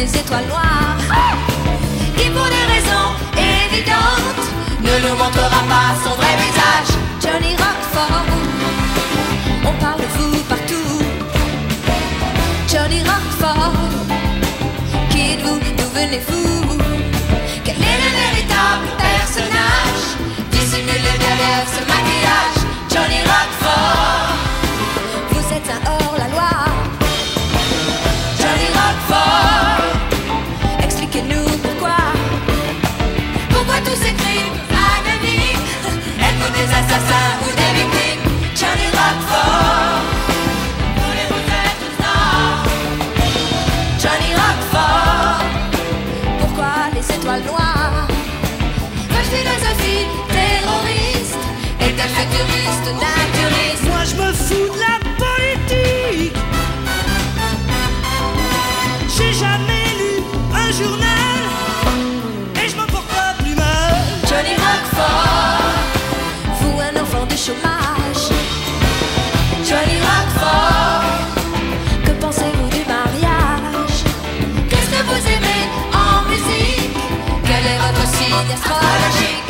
les étoiles noires, qui pour des raisons évidentes ne nous montrera pas son vrai visage. Johnny Roquefort, on parle de vous partout. Johnny Roquefort, qui êtes-vous, d'où venez-vous? Quel est le véritable personnage dissimulé derrière ce maquillage? Johnny Roquefort, vous êtes un hors-la-loi. Johnny Roquefort, expliquez-nous pourquoi. Pourquoi tous ces crimes anonymes? Êtes-vous des assassins ou des victimes? Johnny Roquefort, voulez-vous être tort? Johnny Roquefort, pourquoi les étoiles noires? Votre philosophie terroriste est-elle futuriste, naturiste? Moi je me fous de la politique. J'ai jamais lu un journal et je m'en porte pas plus mal. Johnny Roquefort, vous un enfant du chômage. Johnny Roquefort, que pensez-vous du mariage? Qu'est-ce que vous aimez en musique? Quel est votre signe astrologique?